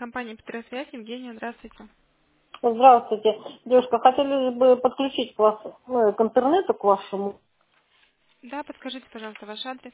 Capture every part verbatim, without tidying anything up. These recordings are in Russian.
Компания Петросвязь, Евгения, здравствуйте. Здравствуйте. Девушка, хотели бы подключить к вас, ну, к интернету, к вашему. Да, подскажите, пожалуйста, ваш адрес.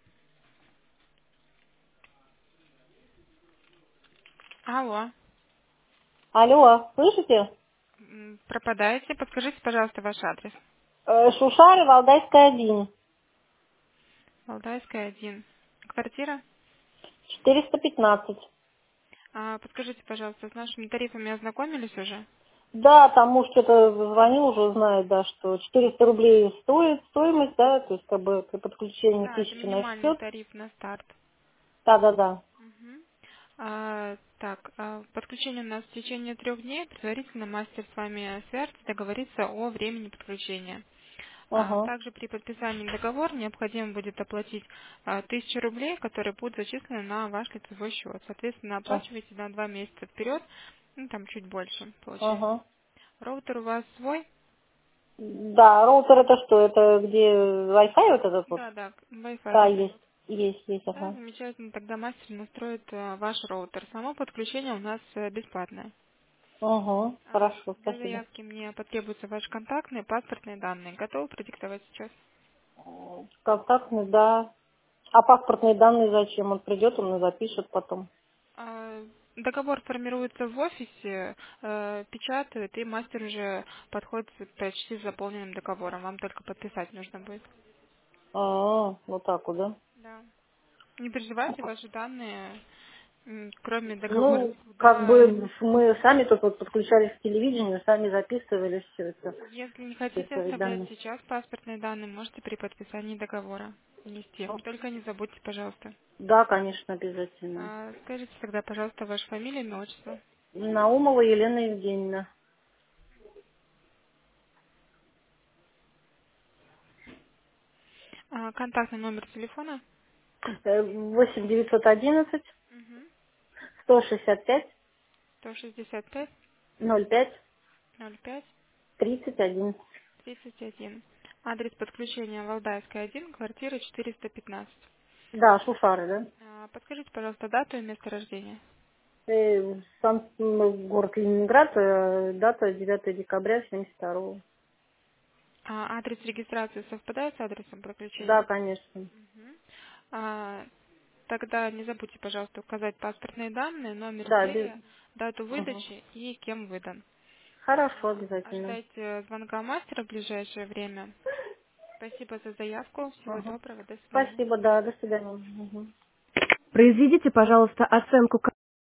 Алло, Алло, слышите? м, пропадаете. Подскажите, пожалуйста, ваш адрес. Э, Шушары, Валдайская, один. Валдайская, один. Квартира. четыреста пятнадцать. А, подскажите, пожалуйста, с нашими тарифами ознакомились уже? Да, там муж что-то звонил, уже знает, да, что четыреста рублей стоит стоимость, да, то есть как бы при подключении Да, это тысячи на минимальный счет. тариф на старт. Да, да, да. Мгм. А, так, а, подключение у нас в течение трех дней. Предварительно мастер с вами свяжется, договорится о времени подключения. А Ага, также при подписании договора необходимо будет оплатить а, тысячу рублей, которые будут зачислены на ваш лицевой счет. Соответственно, а, оплачиваете на два месяца вперед, ну там чуть больше получается. ага. Роутер у вас свой? Да, роутер это что? Это где Wi-Fi вот этот вот? Да, да, Wi-Fi Да, есть, раздает. есть, есть, Да, ага. замечательно, тогда мастер настроит а, ваш роутер. Само подключение у нас э, бесплатное. Угу, А, хорошо, для спасибо. заявки мне потребуются ваши контактные, паспортные данные. Готовы продиктовать сейчас? Контактный, да. А паспортные данные зачем? Он придет, он и запишет потом. А, Договор формируется в офисе, э, печатают, и мастер уже подходит с почти заполненным договором. Вам только подписать нужно будет. А, вот так вот, да? Да. Не переживайте, ваши данные, м, кроме договора, Ну, как никуда. бы мы сами тут вот подключались к телевидению, сами записывали все это, Если не все хотите свои оставлять данные. сейчас паспортные данные, можете при подписании договора внести. Ну, Только не забудьте, пожалуйста. да, конечно, обязательно. А, Скажите тогда, пожалуйста, вашу фамилию, имя, отчество. Наумова Елена Евгеньевна. А, Контактный номер телефона. Э, восемь девятьсот одиннадцать Угу. сто шестьдесят пять сто шестьдесят пять ноль пять ноль пять. тридцать один. тридцать один. Адрес подключения Валдайская, один, квартира четыреста пятнадцать. Да, Шушары, да? А, Подскажите, пожалуйста, дату и место рождения. Э, Сам ну, город Ленинград, э, дата девятое декабря семьдесят второго. А, Адрес регистрации совпадает с адресом Да, подключения? конечно. Мгм. А, Тогда не забудьте, пожалуйста, указать паспортные данные, номер Да, без... серии, дату Мгм. выдачи и кем выдан. Хорошо, А, обязательно. Ожидайте звонка мастера в ближайшее время. Спасибо за заявку. Всего Ага. доброго. До свидания. Спасибо, да, до свидания. Мгм. Произведите, пожалуйста, оценку